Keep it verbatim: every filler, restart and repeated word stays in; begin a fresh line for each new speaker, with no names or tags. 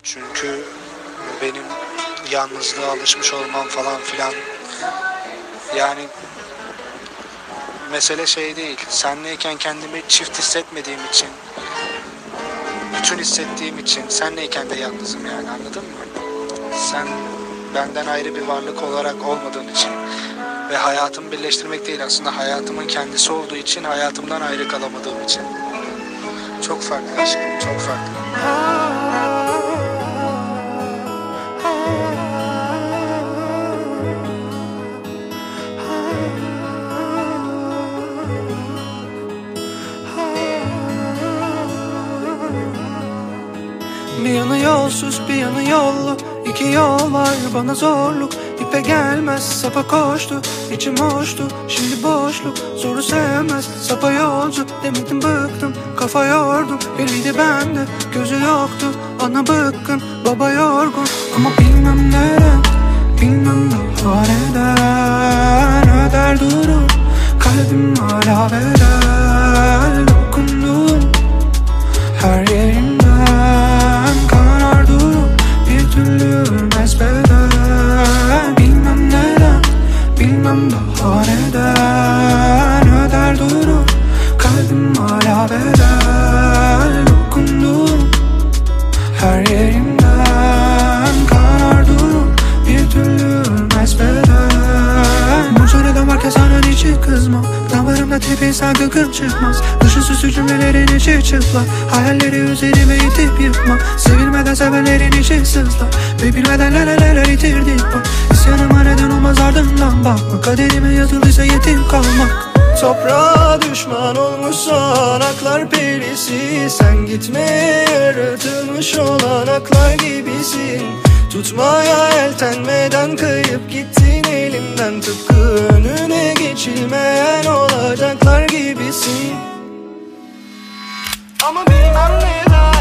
Çünkü benim yalnızlığa alışmış olmam falan filan, yani mesele şey değil. Senleyken kendimi çift hissetmediğim için, bütün hissettiğim için senleyken de yalnızım, yani anladın mı? Sen benden ayrı bir varlık olarak olmadığın için ve hayatımı birleştirmek değil, aslında hayatımın kendisi olduğu için, hayatımdan ayrı kalamadığım için. Çok farklı aşkım, çok farklı.
Bir yanı yolsuz, bir yanı yollu. İki yol var bana zorluk. İpe gelmez sapa koştu. İçim hoştu şimdi boşluk. Zoru sevmez sapa yolcu. Demedim bıktım kafa yordum. Biriydi bende gözü yoktu. Ana bıkkın baba yorgun. Ama bilmem neden, bilmem daha neden öder durur. Kalbim hala bedel. Dokundum her yerimden kanar durur. Bir türlü ölmez beden. Bilmem neden, bilmem daha neden öder durur. Kalbim hala bedel. Dokundum her yerimden kanar durur. Bir türlü ölmez beden. Bu söyleden varken sana niçin kızmam? Damarımda tepe sanki gıkım çıkmaz. Dışı süsü cümlelerin içi çıplak. Hayalleri üzerime itip yıkma. Sevilmeden sevenlerin içi sızlar. Ve bilmeden laleler itirdik bak. İsyanıma neden olmaz ardından bakma. Kaderime yazıldıysa yetim kalmak. Toprağa düşman olmuşsan aklar perisi. Sen gitmeye yaratılmış olan aklar gibisin. Tutmaya eltenmeden kayıp gittin elimden. Tıpkı önüne geçilmeyen olacaklar gibisin. Ama bilmem neden